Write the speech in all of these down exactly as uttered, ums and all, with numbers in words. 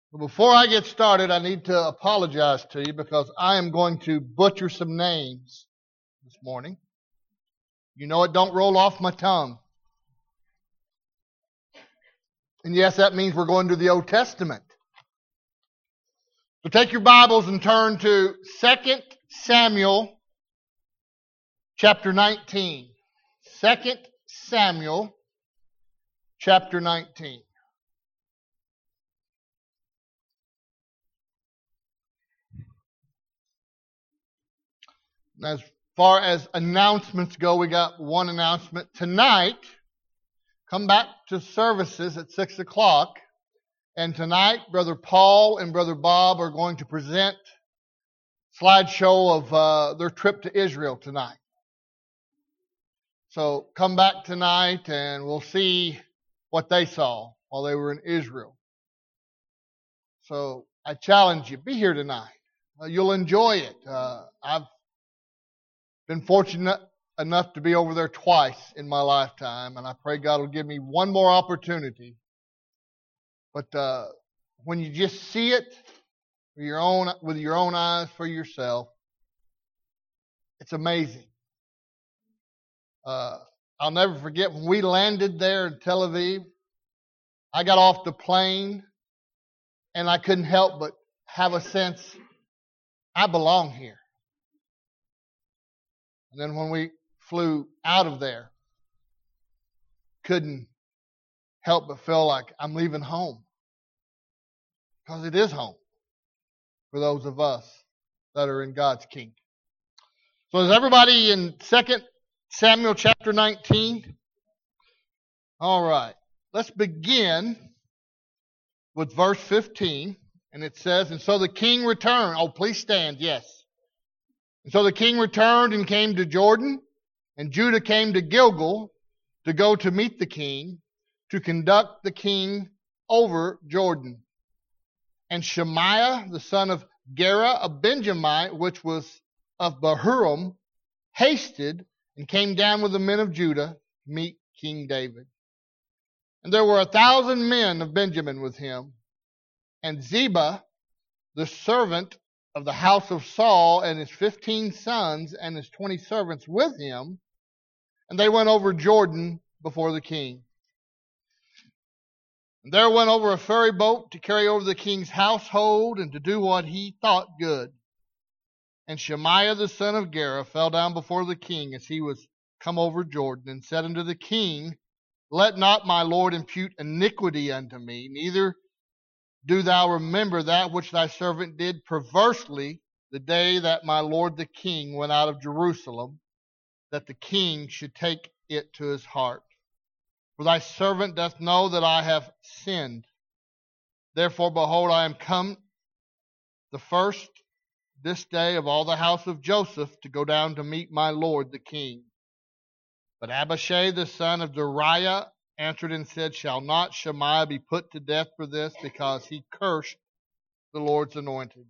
Well, before I get started, I need to apologize to you because I am going to butcher some names this morning. You know it don't roll off my tongue. And yes, that means we're going to the Old Testament. So take your Bibles and turn to Second Samuel chapter nineteen. Second Samuel chapter nineteen. As far as announcements go, we got one announcement. Tonight, come back to services at six o'clock. And tonight, Brother Paul and Brother Bob are going to present a slideshow of uh, their trip to Israel tonight. So come back tonight and we'll see what they saw while they were in Israel. So I challenge you, be here tonight. Uh, you'll enjoy it. Uh, I've been fortunate enough to be over there twice in my lifetime, and I pray God will give me one more opportunity. But uh, when you just see it with your own with your own eyes for yourself, it's amazing. Uh, I'll never forget when we landed there in Tel Aviv. I got off the plane, and I couldn't help but have a sense I belong here. And then when we flew out of there, couldn't help but feel like I'm leaving home. Because it is home for those of us that are in God's kingdom. So is everybody in Second Samuel chapter nineteen? All right. Let's begin with verse fifteen. And it says, and so the king returned. Oh, please stand. Yes. And so the king returned and came to Jordan, and Judah came to Gilgal to go to meet the king, to conduct the king over Jordan. And Shemaiah, the son of Gera, a Benjamite, which was of Bahurim, hasted and came down with the men of Judah to meet King David. And there were a thousand men of Benjamin with him, and Ziba, the servant of the house of Saul, and his fifteen sons and his twenty servants with him, and they went over Jordan before the king. And there went over a ferry boat to carry over the king's household and to do what he thought good. And Shemaiah the son of Gera fell down before the king as he was come over Jordan, and said unto the king, let not my lord impute iniquity unto me, neither do thou remember that which thy servant did perversely the day that my lord the king went out of Jerusalem, that the king should take it to his heart. For thy servant doth know that I have sinned. Therefore, behold, I am come the first this day of all the house of Joseph to go down to meet my lord the king. But Abishai the son of Zeruiah answered and said, shall not Shemaiah be put to death for this, because he cursed the Lord's anointed?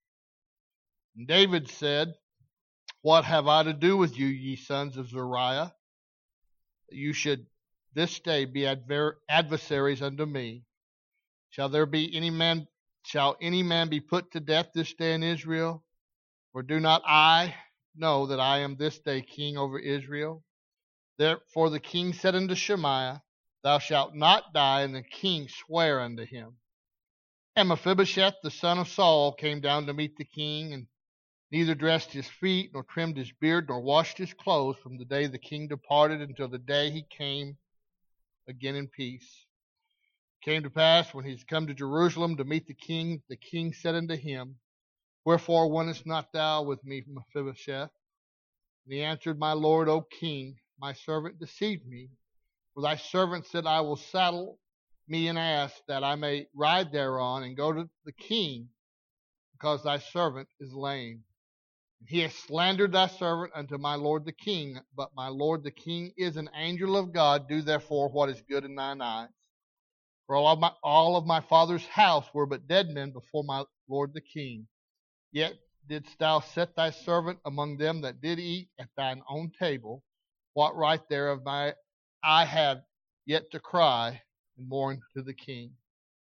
And David said, what have I to do with you, ye sons of Zeruiah, that you should this day be adver- adversaries unto me? Shall there be any man, shall any man be put to death this day in Israel? Or do not I know that I am this day king over Israel? Therefore the king said unto Shemaiah, thou shalt not die. And the king sware unto him. And Mephibosheth the son of Saul came down to meet the king, and neither dressed his feet, nor trimmed his beard, nor washed his clothes from the day the king departed until the day he came again in peace. It came to pass, when he is come to Jerusalem to meet the king, the king said unto him, wherefore wentest not thou with me, Mephibosheth? And he answered, my lord, O king, my servant deceived me. For thy servant said, I will saddle me an ass, that I may ride thereon and go to the king, because thy servant is lame. And he has slandered thy servant unto my lord the king. But my lord the king is an angel of God. Do therefore what is good in thine eyes. For all of my, all of my father's house were but dead men before my lord the king. Yet didst thou set thy servant among them that did eat at thine own table. What right thereof my I have yet to cry and mourn to the king?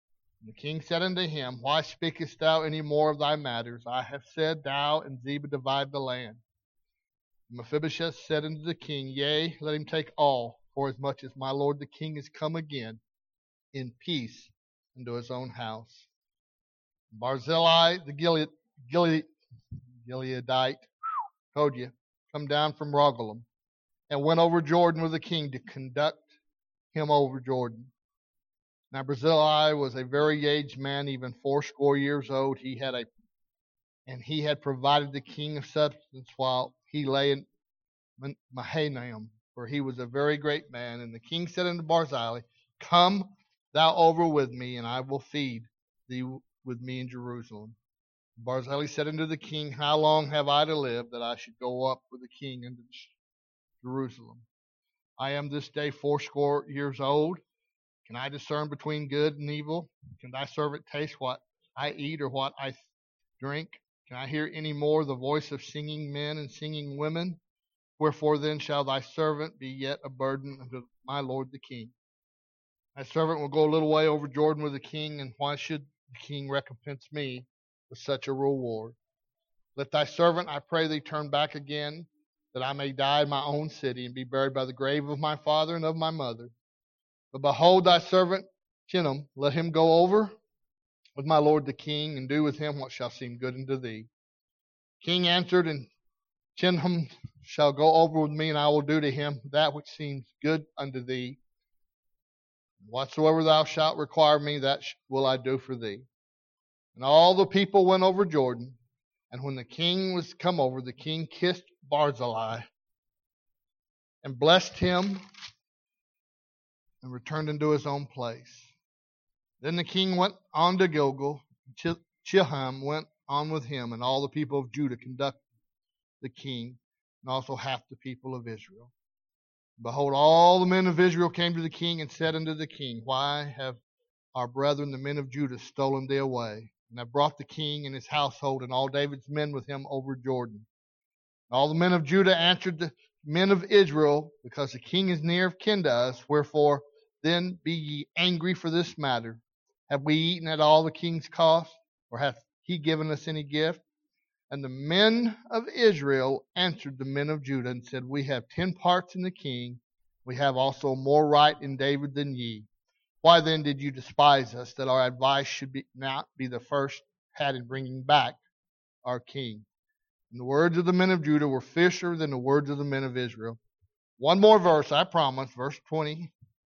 And the king said unto him, Why speakest thou any more of thy matters? I have said, Thou and Ziba divide the land. And Mephibosheth said unto the king, Yea, let him take all, for as much as my lord the king is come again in peace into his own house. Barzillai the Gilead, Gilead, Gileadite, told you, come down from Rogelim, and went over Jordan with the king to conduct him over Jordan. Now Barzillai was a very aged man, even fourscore years old. He had a, and he had provided the king of substance while he lay in Mahanaim, for he was a very great man. And the king said unto Barzillai, Come thou over with me, and I will feed thee with me in Jerusalem. Barzillai said unto the king, How long have I to live that I should go up with the king into Jerusalem? I am this day fourscore years old. Can I discern between good and evil? Can thy servant taste what I eat or what I drink? Can I hear any more the voice of singing men and singing women? Wherefore then shall thy servant be yet a burden unto my lord the king? Thy servant will go a little way over Jordan with the king, and why should the king recompense me with such a reward? Let thy servant, I pray thee, turn back again, that I may die in my own city, and be buried by the grave of my father and of my mother. But behold thy servant Chinnam, let him go over with my lord the king, and do with him what shall seem good unto thee. King answered, And Chinnam shall go over with me, and I will do to him that which seems good unto thee. Whatsoever thou shalt require me, that will I do for thee. And all the people went over Jordan, and when the king was come over, the king kissed Barzillai and blessed him and returned into his own place. Then the king went on to Gilgal, and Chilham went on with him, and all the people of Judah conducted the king, and also half the people of Israel. Behold, all the men of Israel came to the king and said unto the king, Why have our brethren, the men of Judah, stolen thee away? And have brought the king and his household and all David's men with him over Jordan. And all the men of Judah answered the men of Israel, Because the king is near of kin to us, wherefore then be ye angry for this matter. Have we eaten at all the king's cost, or hath he given us any gift? And the men of Israel answered the men of Judah and said, We have ten parts in the king. We have also more right in David than ye. Why then did you despise us, that our advice should be not be the first had in bringing back our king? And the words of the men of Judah were fiercer than the words of the men of Israel. One more verse, I promise, verse twenty,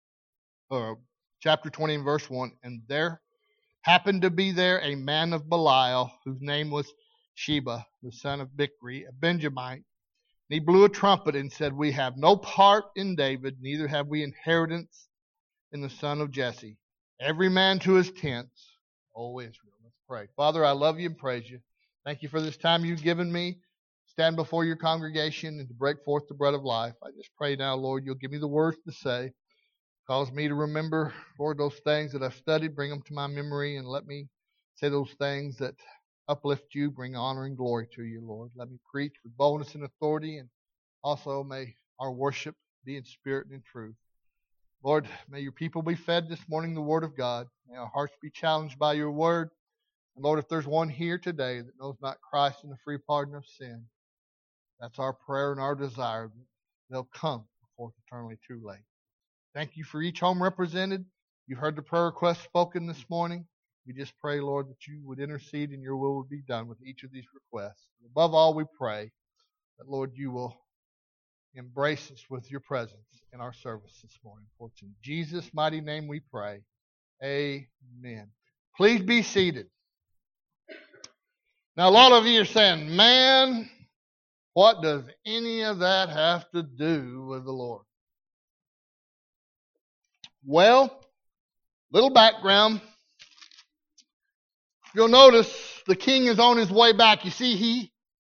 or chapter twenty and verse one. And there happened to be there a man of Belial, whose name was Sheba, the son of Bichri, a Benjamite. And he blew a trumpet and said, We have no part in David, neither have we inheritance in the son of Jesse. Every man to his tents, O Israel. Let's pray. Father, I love you and praise you. Thank you for this time you've given me. Stand before your congregation and to break forth the bread of life. I just pray now, Lord, you'll give me the words to say. Cause me to remember, Lord, those things that I've studied, bring them to my memory, and let me say those things that uplift you, bring honor and glory to you, Lord. Let me preach with boldness and authority, and also may our worship be in spirit and in truth. Lord, may your people be fed this morning the word of God. May our hearts be challenged by your word. And Lord, if there's one here today that knows not Christ and the free pardon of sin, that's our prayer and our desire that they'll come before it's eternally too late. Thank you for each home represented. You heard the prayer request spoken this morning. We just pray, Lord, that you would intercede and your will would be done with each of these requests. Above all, we pray that, Lord, you will embrace us with your presence in our service this morning. For it's in Jesus' mighty name we pray. Amen. Please be seated. Now, a lot of you are saying, man, what does any of that have to do with the Lord? Well, little background. You'll notice the king is on his way back. You see, he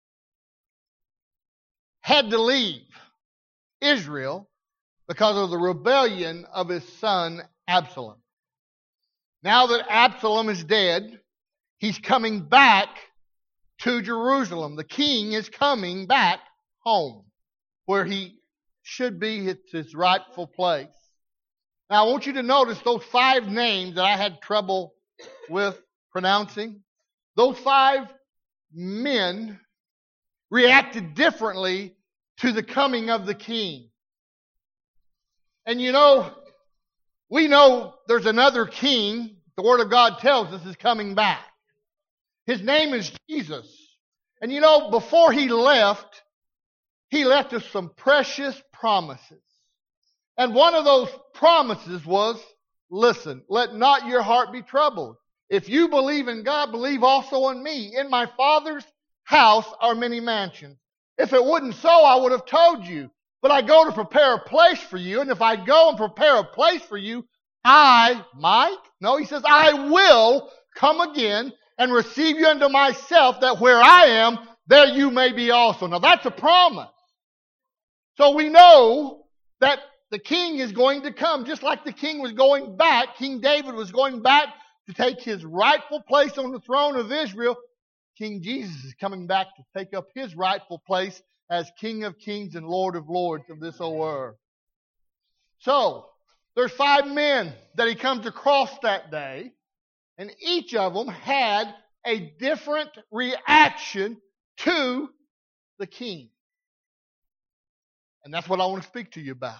had to leave Israel because of the rebellion of his son Absalom. Now that Absalom is dead, he's coming back to Jerusalem. The king is coming back home where he should be. It's his rightful place. Now I want you to notice those five names that I had trouble with pronouncing, those five men reacted differently to the coming of the king. And you know, we know there's another king, the Word of God tells us, is coming back. His name is Jesus. And you know, before he left, he left us some precious promises. And one of those promises was, listen, let not your heart be troubled. If you believe in God, believe also in me. In my Father's house are many mansions. If it wasn't so, I would have told you. But I go to prepare a place for you. And if I go and prepare a place for you, I might. No, he says, I will come again and receive you unto myself, that where I am, there you may be also. Now that's a promise. So we know that the king is going to come, just like the king was going back. King David was going back to take his rightful place on the throne of Israel. King Jesus is coming back to take up his rightful place as King of Kings and Lord of Lords of this whole earth. So, there's five men that he comes across that day, and each of them had a different reaction to the king. And that's what I want to speak to you about.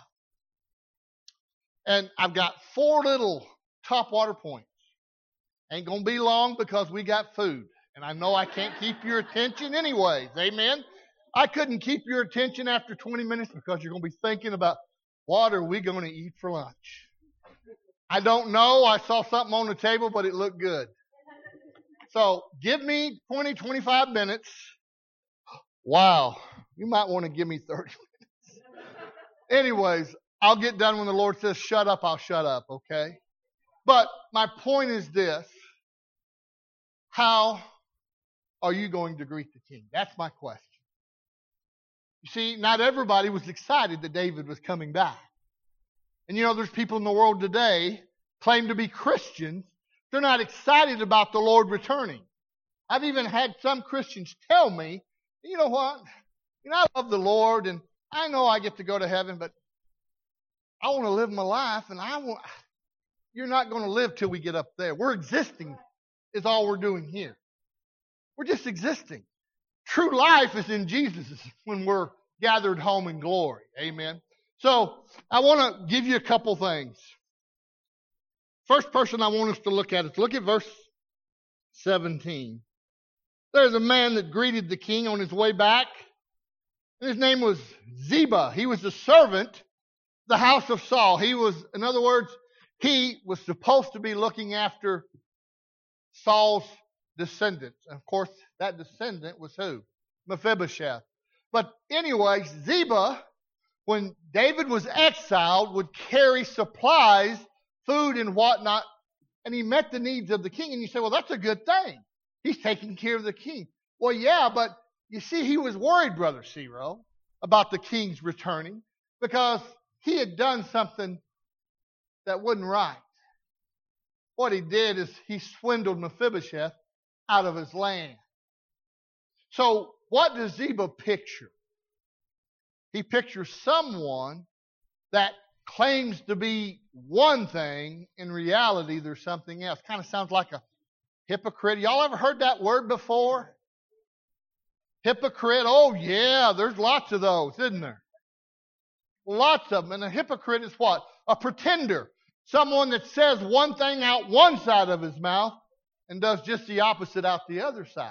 And I've got four little top water points. Ain't going to be long because we got food. And I know I can't keep your attention anyways. Amen? I couldn't keep your attention after twenty minutes because you're going to be thinking about, what are we going to eat for lunch? I don't know. I saw something on the table, but it looked good. So give me twenty, twenty-five minutes. Wow. You might want to give me thirty minutes. Anyways, I'll get done when the Lord says, shut up, I'll shut up, okay? But my point is this. How are you going to greet the king? That's my question. You see, not everybody was excited that David was coming back. And you know, there's people in the world today claim to be Christians. They're not excited about the Lord returning. I've even had some Christians tell me, you know what? You know, I love the Lord and I know I get to go to heaven, but I want to live my life and I want, you're not going to live till we get up there. We're existing is all we're doing here. We're just existing. True life is in Jesus when we're gathered home in glory. Amen. So I want to give you a couple things. First person I want us to look at is look at verse seventeen. There's a man that greeted the king on his way back. And his name was Ziba. He was a servant, the house of Saul. He was, in other words, he was supposed to be looking after Saul's descendants. And of course, that descendant was who? Mephibosheth. But anyways, Ziba, when David was exiled, would carry supplies, food and whatnot, and he met the needs of the king. And you say, well, that's a good thing. He's taking care of the king. Well, yeah, but you see, he was worried, Brother Ciro, about the king's returning because he had done something that wasn't right. What he did is he swindled Mephibosheth out of his land. So what does Ziba picture? He pictures someone that claims to be one thing. In reality, there's something else. Kind of sounds like a hypocrite. Y'all ever heard that word before? Hypocrite. Oh, yeah, there's lots of those, isn't there? Lots of them. And a hypocrite is what? A pretender. Someone that says one thing out one side of his mouth and does just the opposite out the other side.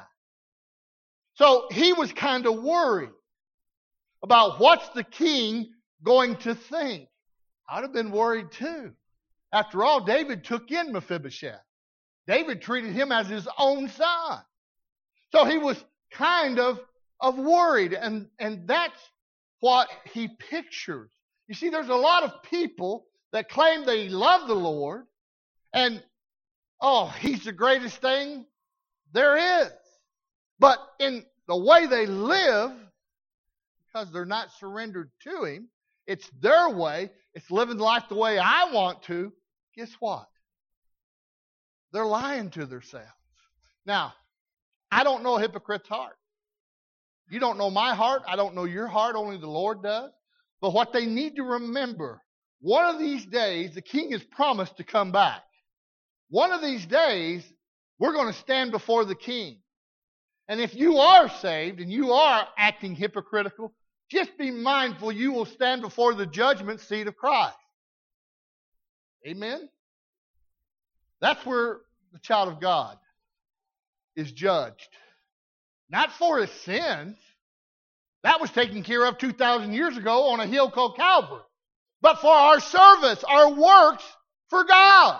So he was kind of worried about what's the king going to think. I'd have been worried too. After all, David took in Mephibosheth. David treated him as his own son. So he was kind of, of worried, and, and that's what he pictures. You see, there's a lot of people that claim they love the Lord, and, oh, he's the greatest thing there is. But in the way they live, because they're not surrendered to him, it's their way, it's living life the way I want to, guess what? They're lying to themselves. Now, I don't know a hypocrite's heart. You don't know my heart. I don't know your heart. Only the Lord does. But what they need to remember, one of these days, the king is promised to come back. One of these days, We're going to stand before the king. And if you are saved and you are acting hypocritical, just be mindful you will stand before the judgment seat of Christ. Amen? That's where the child of God is judged. Not for his sins. That was taken care of two thousand years ago on a hill called Calvary. But for our service, our works for God.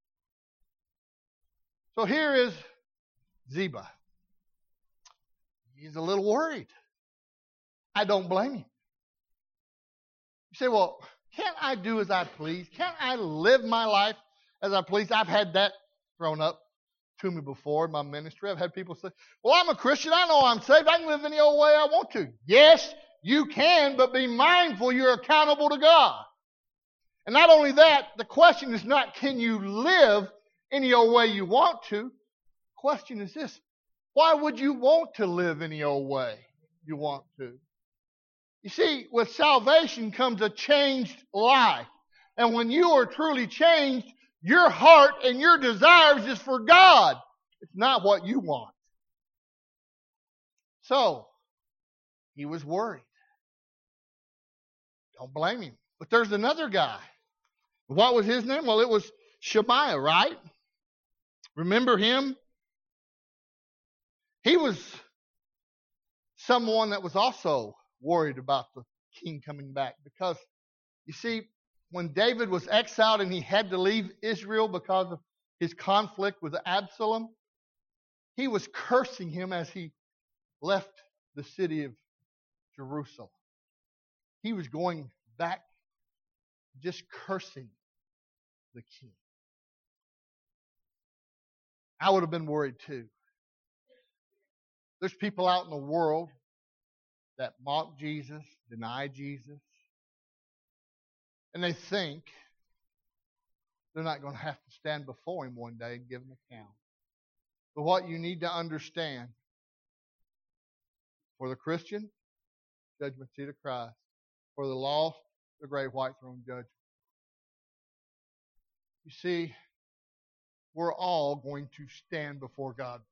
So here is Ziba. He's a little worried. I don't blame him. You say, well, can't I do as I please? Can't I live my life as I please? I've had that thrown up to me before in my ministry. I've had people say, well, I'm a Christian. I know I'm saved. I can live any old way I want to. Yes, you can, but be mindful you're accountable to God. And not only that, the question is not can you live any old way you want to. The question is this, why would you want to live any old way you want to? You see, with salvation comes a changed life. And when you are truly changed, your heart and your desires is for God. It's not what you want. So, he was worried. Don't blame him. But there's another guy. What was his name? Well, it was Shemaiah, right? Remember him? He was someone that was also worried about the king coming back. Because, you see, when David was exiled and he had to leave Israel because of his conflict with Absalom, he was cursing him as he left the city of Jerusalem. He was going back just cursing the king. I would have been worried too. There's people out in the world that mock Jesus, deny Jesus, and they think they're not going to have to stand before him one day and give an account. But what you need to understand, for the Christian, judgment seat of Christ. For the lost, the great white throne judgment. You see, we're all going to stand before God.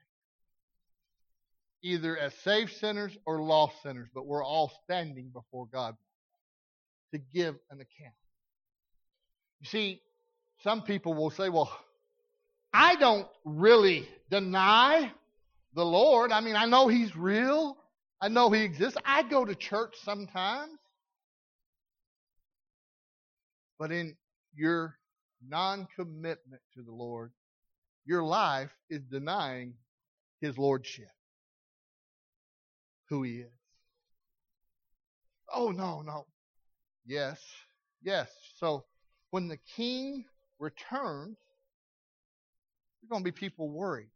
Either as saved sinners or lost sinners, but we're all standing before God to give an account. You see, some people will say, well, I don't really deny the Lord. I mean, I know He's real. I know He exists. I go to church sometimes. But in your non-commitment to the Lord, your life is denying His Lordship, who He is. Oh, no, no. Yes, yes. So when the King returns, there's going to be people worried.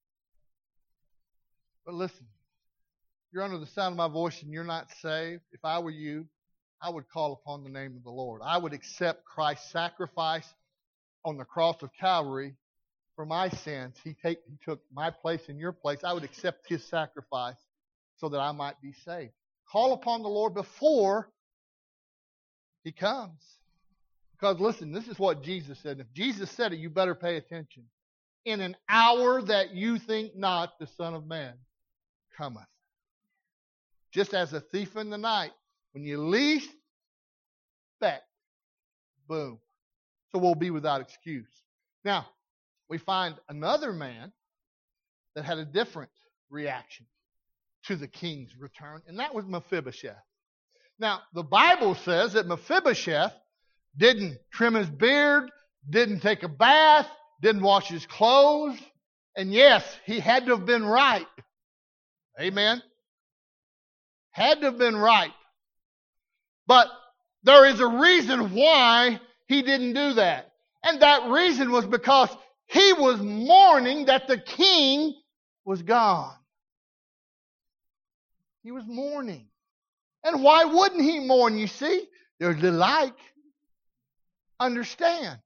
But listen, if you're under the sound of my voice and you're not saved, if I were you, I would call upon the name of the Lord. I would accept Christ's sacrifice on the cross of Calvary for my sins. He, take, he took my place and your place. I would accept His sacrifice so that I might be saved. Call upon the Lord before He comes. Because listen, this is what Jesus said. If Jesus said it, you better pay attention. In an hour that you think not, the Son of Man cometh. Just as a thief in the night. When you least expect, boom. So we'll be without excuse. Now, we find another man that had a different reaction to the king's return, and that was Mephibosheth. Now, the Bible says that Mephibosheth didn't trim his beard, didn't take a bath, didn't wash his clothes, and yes, he had to have been right. Amen? Had to have been right. But there is a reason why he didn't do that. And that reason was because he was mourning that the king was gone. He was mourning. And why wouldn't he mourn? You see, there's the like. Understand.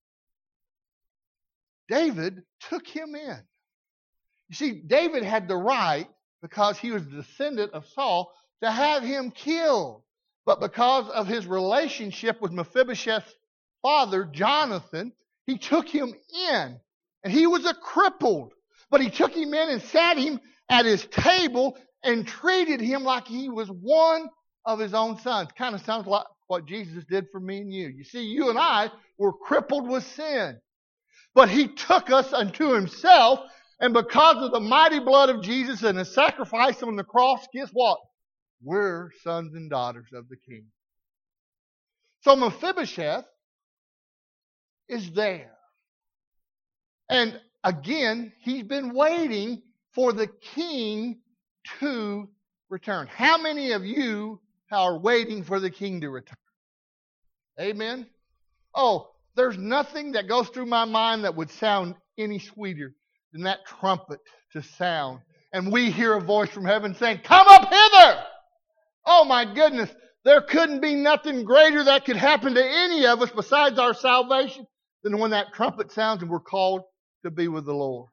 David took him in. You see, David had the right, because he was a descendant of Saul, to have him killed. But because of his relationship with Mephibosheth's father, Jonathan, he took him in And he was a crippled. But he took him in and sat him at his table and treated him like he was one of his own sons. Kind of sounds like what Jesus did for me and you. You see, you and I were crippled with sin. But he took us unto himself, and because of the mighty blood of Jesus and his sacrifice on the cross, guess what? We're sons and daughters of the King. So Mephibosheth is there. And again, he's been waiting for the king to return. How many of you are waiting for the king to return? Amen? Oh, there's nothing that goes through my mind that would sound any sweeter than that trumpet to sound. And we hear a voice from heaven saying, "Come up hither!" Oh my goodness, there couldn't be nothing greater that could happen to any of us besides our salvation than when that trumpet sounds and we're called to be with the Lord.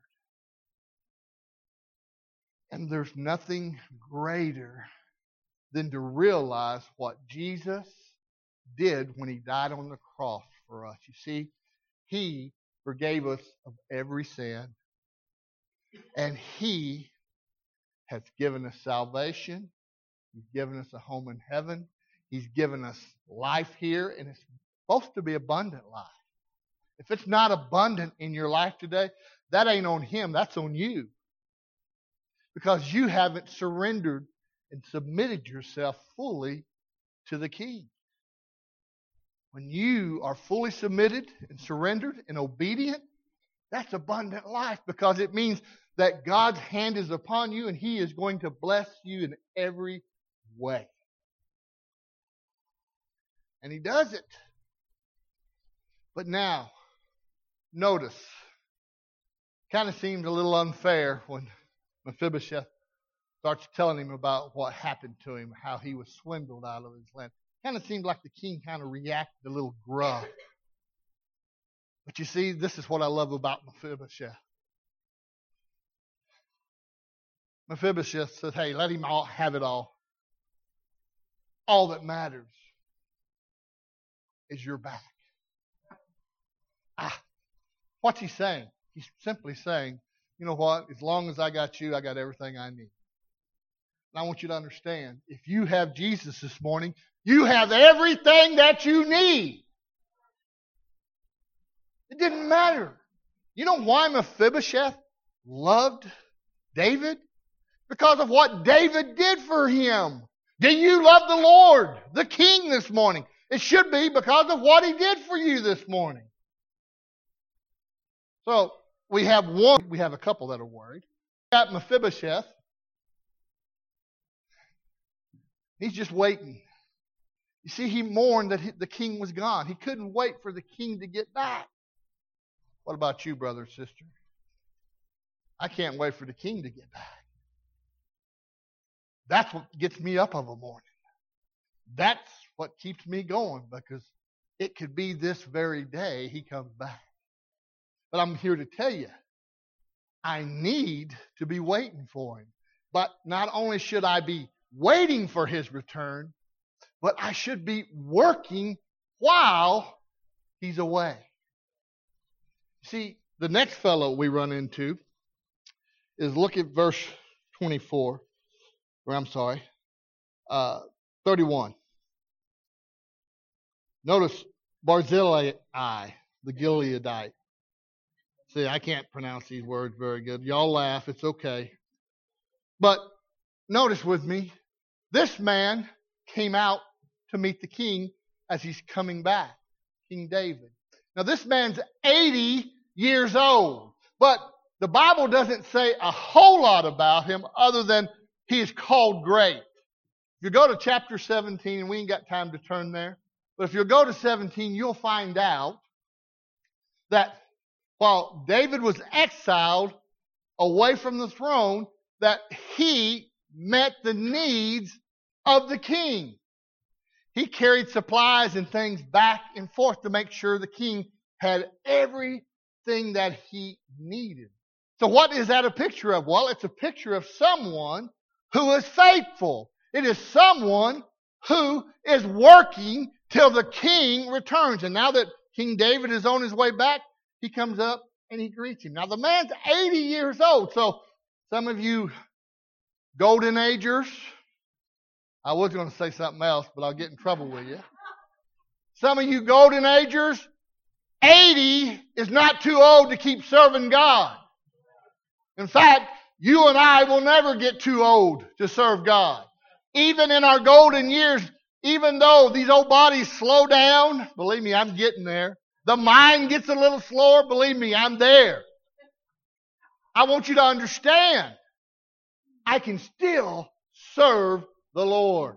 And there's nothing greater than to realize what Jesus did when he died on the cross for us. You see, he forgave us of every sin, and he has given us salvation. He's given us a home in heaven. He's given us life here, and it's supposed to be abundant life. If it's not abundant in your life today, that ain't on him, that's on you. Because you haven't surrendered and submitted yourself fully to the King. When you are fully submitted and surrendered and obedient, that's abundant life, because it means that God's hand is upon you and he is going to bless you in every way. And he does it. But now, notice, kind of seems a little unfair when Mephibosheth starts telling him about what happened to him, how he was swindled out of his land. Kind of seemed like the king kind of reacted a little gruff. But you see, this is what I love about Mephibosheth. Mephibosheth said, "Hey, let him all have it all. All that matters is your back." Ah, what's he saying? He's simply saying, you know what? As long as I got you, I got everything I need. And I want you to understand, if you have Jesus this morning, you have everything that you need. It didn't matter. You know why Mephibosheth loved David? Because of what David did for him. Do you love the Lord, the King, this morning? It should be because of what he did for you this morning. So, we have one, we have a couple that are worried. We got Mephibosheth. He's just waiting. You see, he mourned that the king was gone. He couldn't wait for the king to get back. What about you, brother and sister? I can't wait for the king to get back. That's what gets me up of a morning. That's what keeps me going, because it could be this very day he comes back. But I'm here to tell you, I need to be waiting for him. But not only should I be waiting for his return, but I should be working while he's away. See, the next fellow we run into is, look at verse twenty-four, or I'm sorry, uh, thirty-one. Notice Barzillai, the Gileadite. See, I can't pronounce these words very good. Y'all laugh, it's okay. But notice with me, this man came out to meet the king as he's coming back, King David. Now this man's eighty years old, but the Bible doesn't say a whole lot about him other than he is called great. If you go to chapter seventeen, and we ain't got time to turn there, but if you go to seventeen, you'll find out that while David was exiled away from the throne, that he met the needs of the king. He carried supplies and things back and forth to make sure the king had everything that he needed. So what is that a picture of? Well, it's a picture of someone who is faithful. It is someone who is working till the king returns. And now that King David is on his way back, he comes up and he greets him. Now, the man's eighty years old. So, some of you golden agers, I was going to say something else, but I'll get in trouble with you. Some of you golden agers, eighty is not too old to keep serving God. In fact, you and I will never get too old to serve God. Even in our golden years, even though these old bodies slow down, believe me, I'm getting there. The mind gets a little slower, believe me, I'm there. I want you to understand, I can still serve the Lord.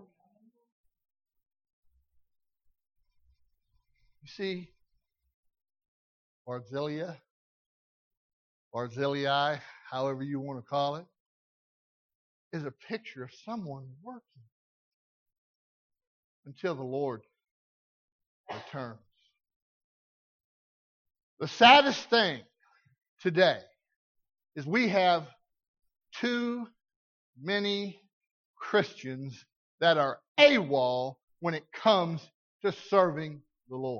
You see, Barzillai, Barzillai, however you want to call it, is a picture of someone working until the Lord returns. The saddest thing today is we have too many Christians that are AWOL when it comes to serving the Lord.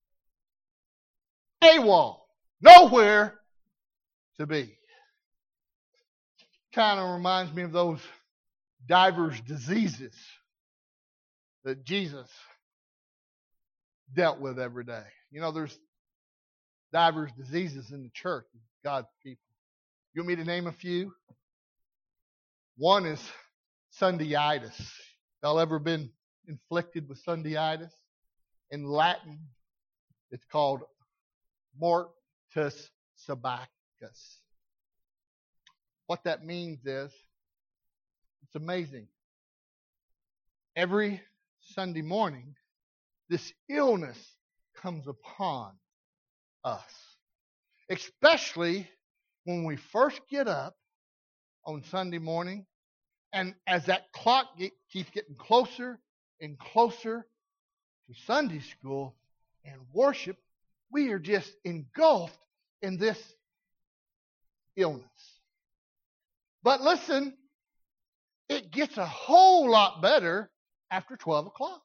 AWOL. Nowhere to be. Kind of reminds me of those divers' diseases that Jesus dealt with every day. You know, there's divers' diseases in the church, God's people. You want me to name a few? One is Sunday'itis. Y'all ever been inflicted with Sunday'itis? In Latin, it's called mortus sabacus. What that means is, it's amazing. Every Sunday morning, this illness comes upon us. Especially when we first get up on Sunday morning, and as that clock get, keeps getting closer and closer to Sunday school and worship, we are just engulfed in this illness. But listen, it gets a whole lot better after twelve o'clock.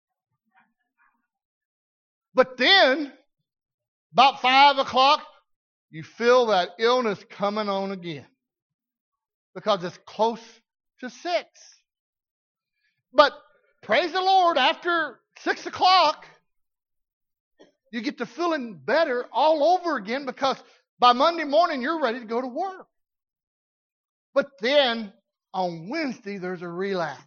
But then, about five o'clock, you feel that illness coming on again. Because it's close to six. But praise the Lord, after six o'clock, you get to feeling better all over again because by Monday morning you're ready to go to work. But then on Wednesday there's a relapse.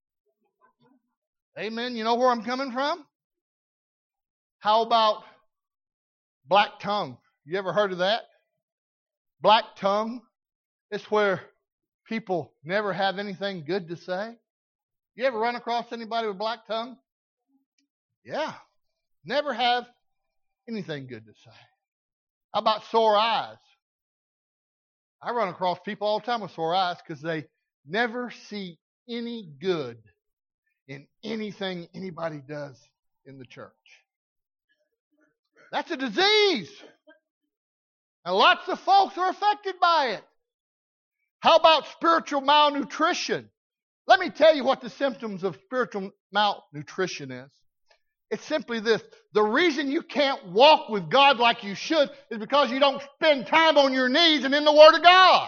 Amen. You know where I'm coming from? How about black tongue? You ever heard of that? Black tongue. It's where people never have anything good to say. You ever run across anybody with black tongue? Yeah. Never have anything good to say. How about sore eyes? I run across people all the time with sore eyes because they never see any good in anything anybody does in the church. That's a disease. And lots of folks are affected by it. How about spiritual malnutrition? Let me tell you what the symptoms of spiritual malnutrition is. It's simply this. The reason you can't walk with God like you should is because you don't spend time on your knees and in the Word of God.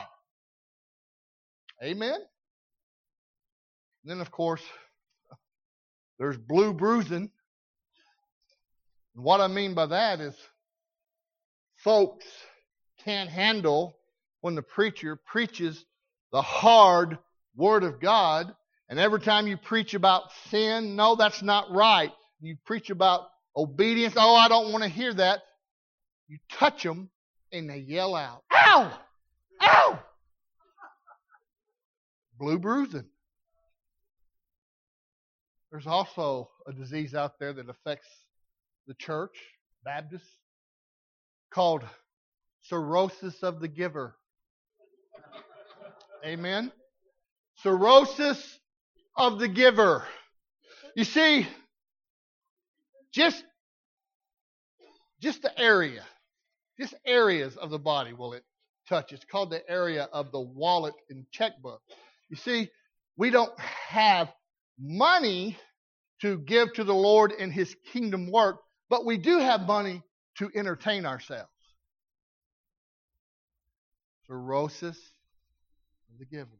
Amen? And then, of course, there's blue bruising. And what I mean by that is folks can't handle when the preacher preaches the hard Word of God, and every time you preach about sin, no, that's not right. You preach about obedience, oh, I don't want to hear that. You touch them, and they yell out, ow! Ow! Blue bruising. There's also a disease out there that affects the church, Baptists, called cirrhosis of the giver. Amen? Cirrhosis of the giver. You see, just, just the area, just areas of the body will it touch. It's called the area of the wallet and checkbook. You see, we don't have money to give to the Lord in His kingdom work, but we do have money to entertain ourselves. cirrhosis of the giver.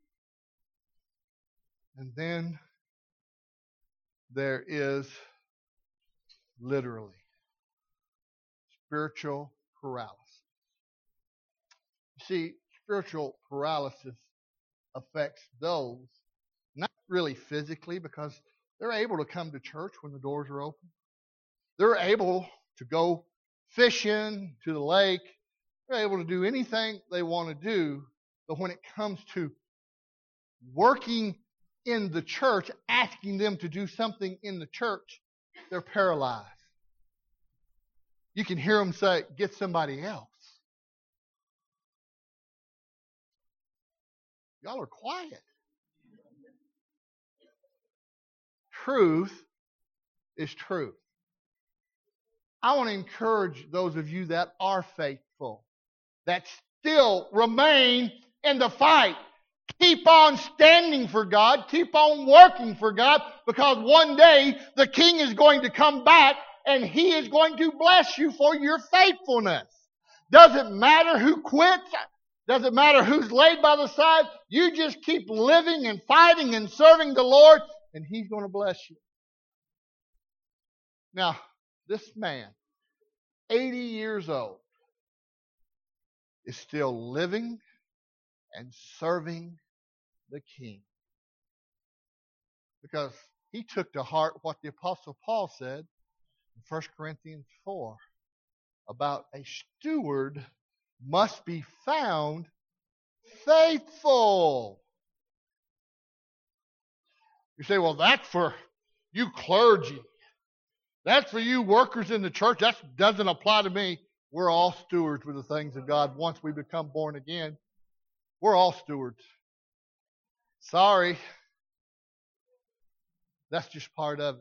And then there is literally spiritual paralysis. You see, spiritual paralysis affects those, not really physically, because they're able to come to church when the doors are open. They're able to go fishing to the lake. They're able to do anything they want to do. But when it comes to working in the church, asking them to do something in the church, they're paralyzed. You can hear them say, get somebody else. Y'all are quiet. Truth is truth. I want to encourage those of you that are faithful, that still remain in the fight. Keep on standing for God. Keep on working for God, because one day the King is going to come back and He is going to bless you for your faithfulness. Doesn't matter who quits. Doesn't matter who's laid by the side. You just keep living and fighting and serving the Lord, and He's going to bless you. Now, this man, eighty years old, is still living and serving the King. Because he took to heart what the Apostle Paul said in First Corinthians four about a steward must be found faithful. You say, well, that's for you clergy. That's for you workers in the church. That doesn't apply to me. We're all stewards with the things of God once we become born again. We're all stewards. Sorry. That's just part of it.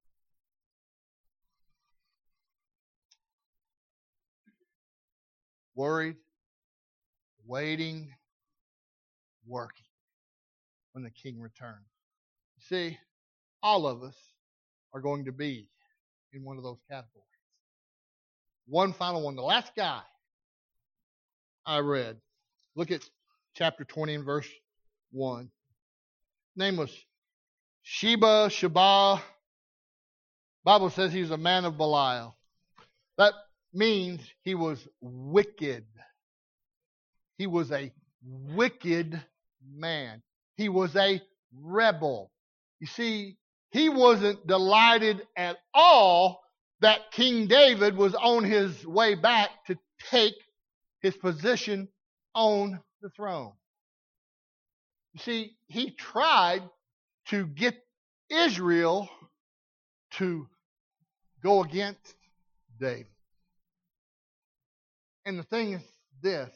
Worried, waiting, working when the King returns. See, all of us are going to be in one of those categories. One final one. The last guy I read. Look at chapter twenty and verse one. His name was Sheba, Sheba. Bible says he was a man of Belial. That means he was wicked. He was a wicked man. He was a rebel. You see, he wasn't delighted at all that King David was on his way back to take his position on the throne. You see, he tried to get Israel to go against David. And the thing is this.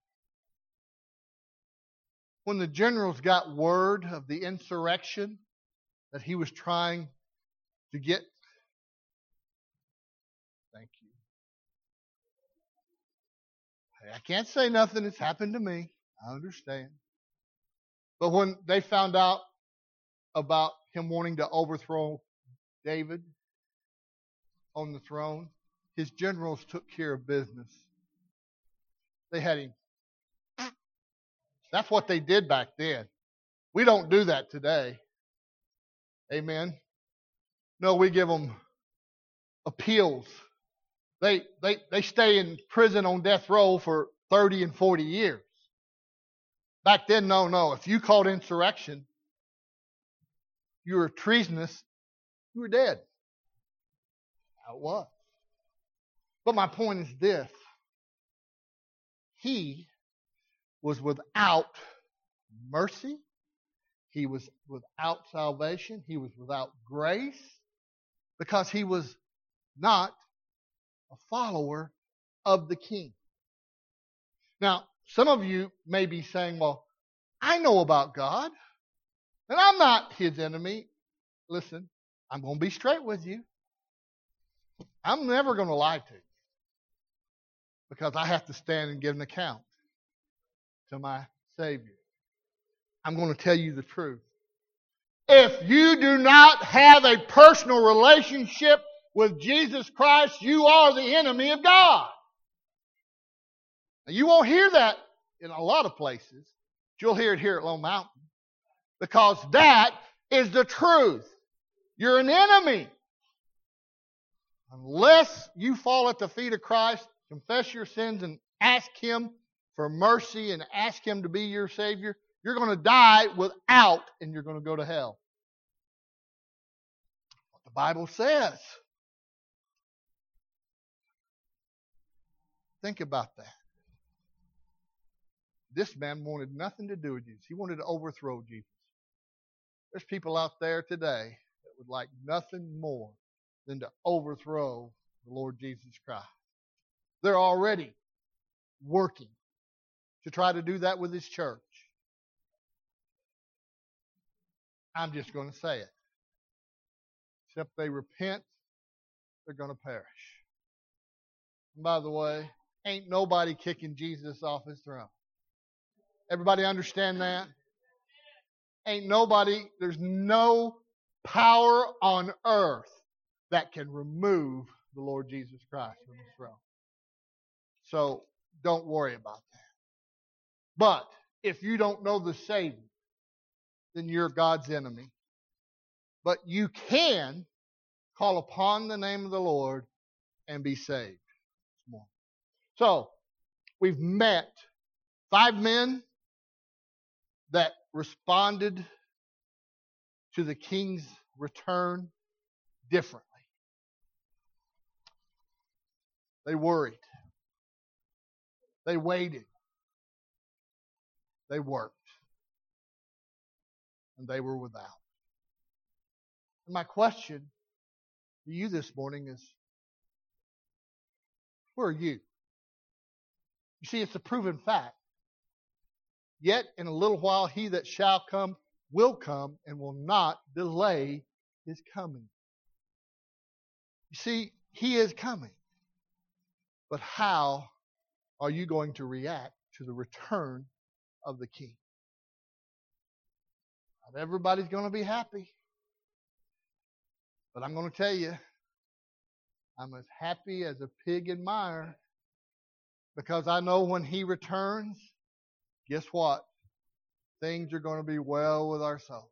When the generals got word of the insurrection that he was trying to get, thank you. I can't say nothing. It's happened to me. I understand. But when they found out about him wanting to overthrow David on the throne, his generals took care of business. They had him. That's what they did back then. We don't do that today. Amen. No, we give them appeals. They they they stay in prison on death row for thirty and forty years. Back then, no, no. If you called insurrection, you were treasonous, you were dead. How it was. But my point is this. He was without mercy. He was without salvation. He was without grace because he was not a follower of the King. Now, some of you may be saying, well, I know about God, and I'm not His enemy. Listen, I'm going to be straight with you. I'm never going to lie to you because I have to stand and give an account to my Savior. I'm going to tell you the truth. If you do not have a personal relationship with Jesus Christ, you are the enemy of God. Now, you won't hear that in a lot of places. You'll hear it here at Lone Mountain. Because that is the truth. You're an enemy. Unless you fall at the feet of Christ, confess your sins, and ask Him for mercy and ask Him to be your Savior, you're going to die without, and you're going to go to hell. What the Bible says. Think about that. This man wanted nothing to do with Jesus. He wanted to overthrow Jesus. There's people out there today that would like nothing more than to overthrow the Lord Jesus Christ. They're already working to try to do that with His church. I'm just going to say it. Except they repent, they're going to perish. And by the way, ain't nobody kicking Jesus off His throne. Everybody understand that? Ain't nobody, there's no power on earth that can remove the Lord Jesus Christ from His throne. So don't worry about that. But if you don't know the Savior, then you're God's enemy. But you can call upon the name of the Lord and be saved. So we've met five men that responded to the king's return differently. They worried. They waited. They worked. And they were without. And my question to you this morning is, where are you? You see, it's a proven fact. Yet in a little while he that shall come will come and will not delay His coming. You see, He is coming. But how are you going to react to the return of the King? Not everybody's going to be happy. But I'm going to tell you, I'm as happy as a pig in mire, because I know when He returns, guess what? Things are going to be well with our souls.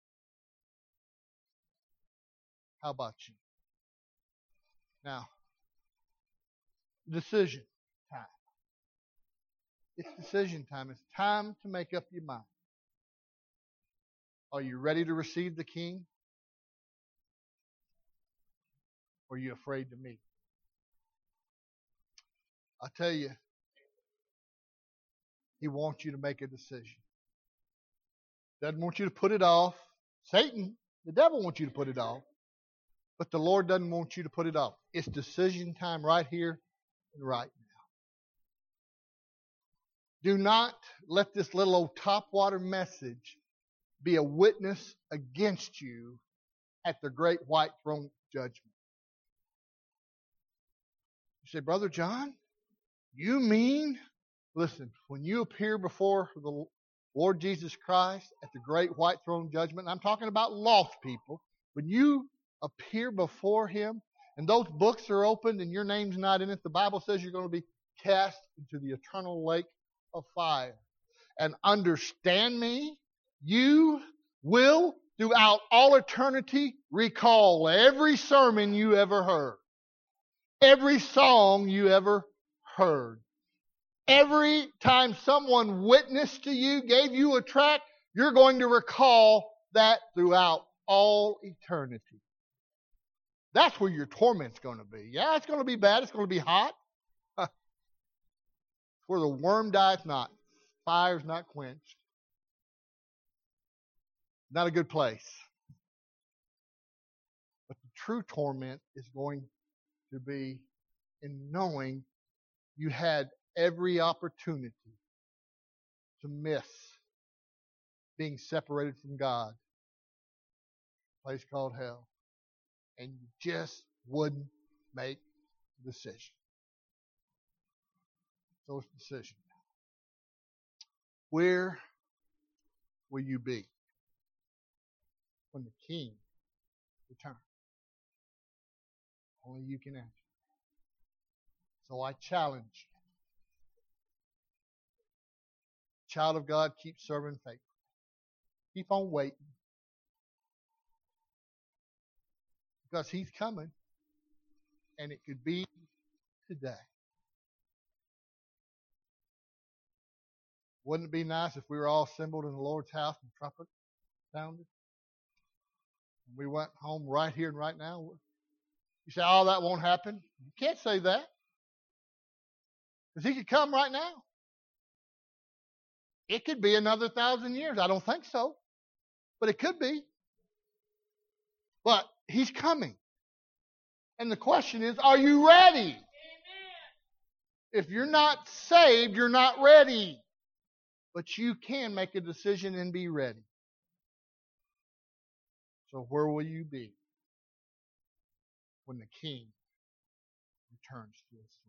How about you? Now, decision time. It's decision time. It's time to make up your mind. Are you ready to receive the King? Or are you afraid to meet? I tell you, He wants you to make a decision. Doesn't want you to put it off. Satan, the devil wants you to put it off. But the Lord doesn't want you to put it off. It's decision time right here and right now. Do not let this little old topwater message be a witness against you at the great white throne judgment. You say, Brother John, you mean? Listen, when you appear before the Lord Jesus Christ at the great white throne judgment, and I'm talking about lost people, when you appear before Him and those books are opened and your name's not in it, the Bible says you're going to be cast into the eternal lake of fire. And understand me, you will throughout all eternity recall every sermon you ever heard, every song you ever heard. Every time someone witnessed to you, gave you a tract, you're going to recall that throughout all eternity. That's where your torment's going to be. Yeah, it's going to be bad. It's going to be hot. Where the worm dieth not. Fire's not quenched. Not a good place. But the true torment is going to be in knowing you had every opportunity to miss being separated from God. A place called hell. And you just wouldn't make the decision. So it's a decision. Where will you be when the King returns? Only you can answer. So I challenge you. Child of God, keep serving faithfully. Keep on waiting. Because He's coming. And it could be today. Wouldn't it be nice if we were all assembled in the Lord's house and trumpet sounded? And we went home right here and right now? You say, oh, that won't happen. You can't say that. Because He could come right now. It could be another thousand years. I don't think so. But it could be. But He's coming. And the question is, are you ready? Amen. If you're not saved, you're not ready. But you can make a decision and be ready. So where will you be when the King returns to us?